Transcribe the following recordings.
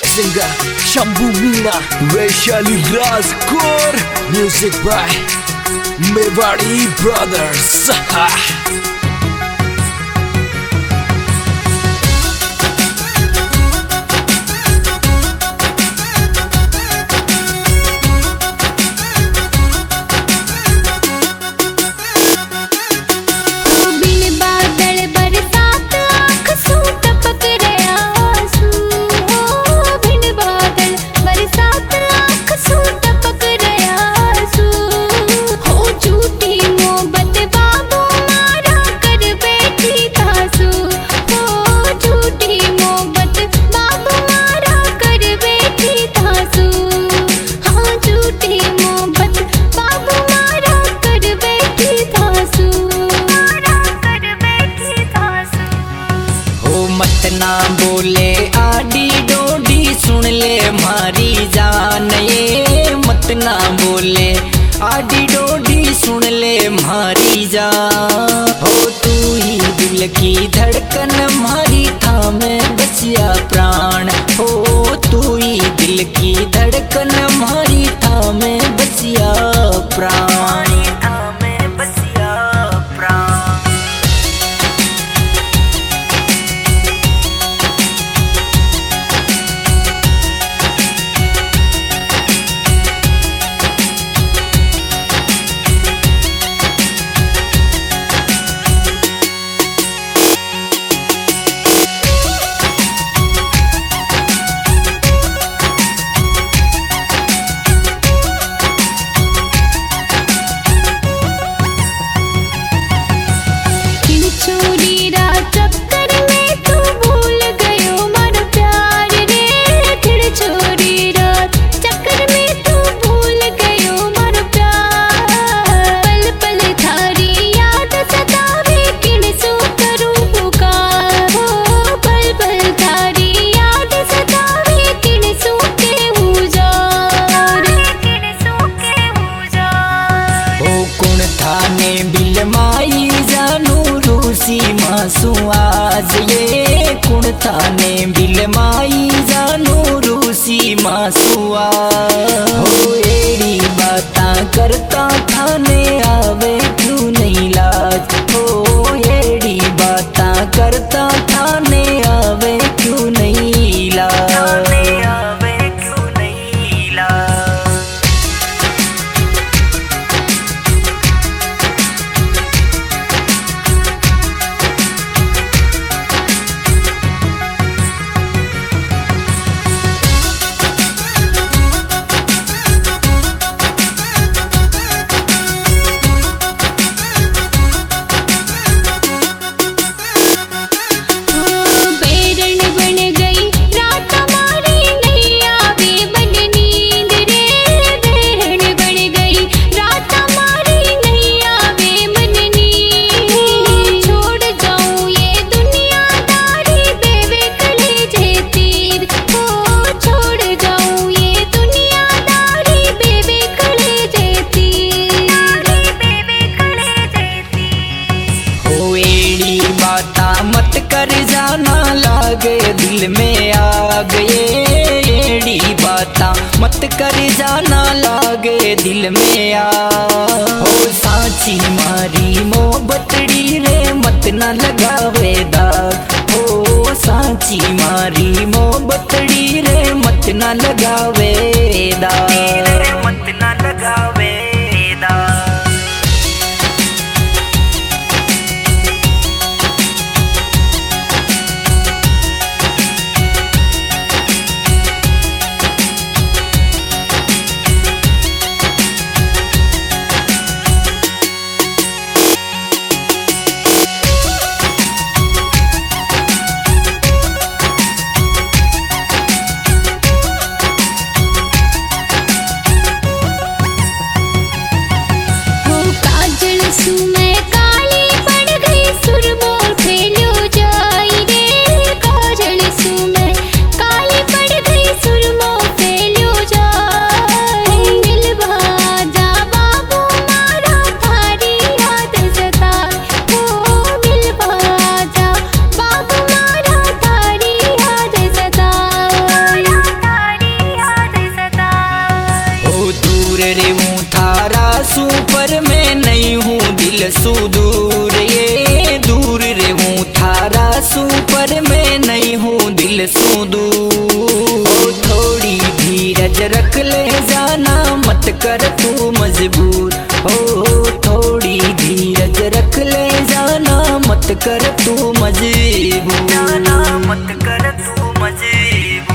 singer Shambhu Meena, Vaishali Rajkor, music by Mewadi Brothers. ना बोले आडी डोडी सुन ले मारी जान, ये मत ना बोले आडी डोडी सुन ले मारी जान। हो तू ही दिल की धड़कन मारी थामे बसिया प्राण, हो तू ही दिल की धड़कन मारी थामे बसिया प्राण। मासू आज ये कुण थाने बिल माई जानू रूसी मासुआ। हो एड़ी बाता करता थाने आवे क्यों नहीं लाज, हो एड़ी बाता करता थाने आवे क्यों नहीं लाज। मत कर जाना लागे दिल में आग, ये एड़ी बाता मत कर जाना लागे दिल में आग। हो सांची मारी मोहब्बतड़ी रे मत न लगावे दाग, हो सांची मारी मोहब्बतड़ी रे मत न लगावे दाग, मत न लगावे दाग। ओ थोड़ी धीरज रख ले जाना मत कर तू मजबूर। ओ थोड़ी धीरज रख ले जाना मत कर तू मजबूर। जाना मत कर तू मजबूर।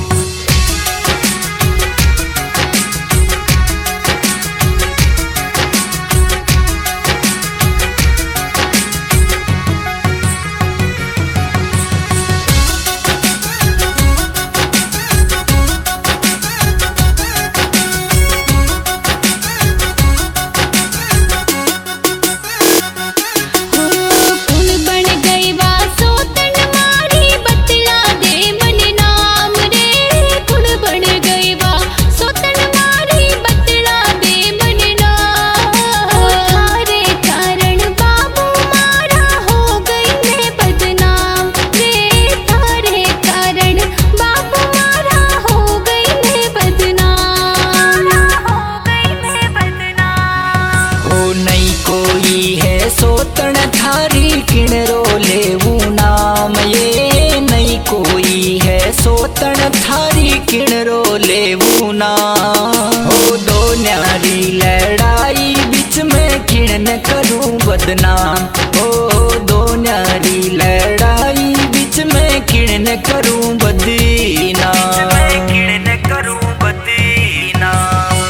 सोतन थारी किणरो लेवू नाम ये नहीं कोई है सोतन थारी किणरो लेवू नाम। हो दो न्यारी लड़ाई बीच में किण करूं बदनाम। हो दो न्यारी लड़ाई बीच में किण करूं बदनाम। किण करूं बदनाम।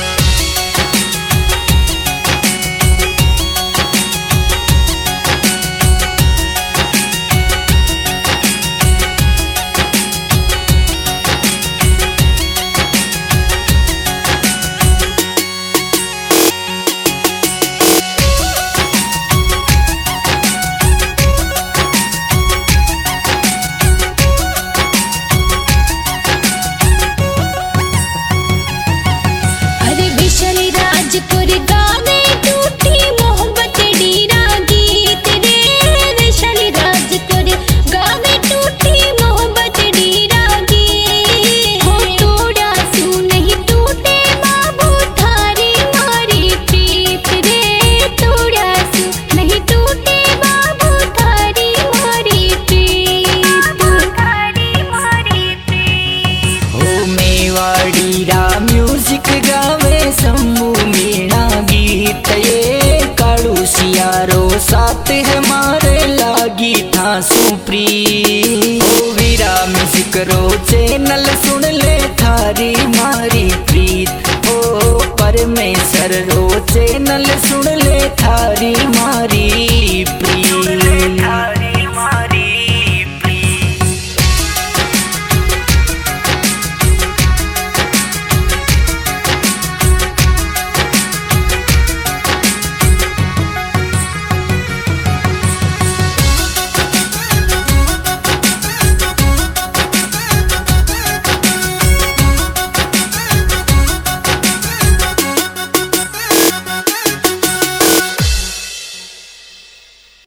म्यूजिक गावे शंभू मीणा गीत ये काड़ू सियारो साथ हमारे लागी था सुप्री। ओ वीरा म्यूजिक रो चैनल सुन ले थारी मारी प्रीत। ओ परमेश्वर रो चैनल सुन ले थारी मारी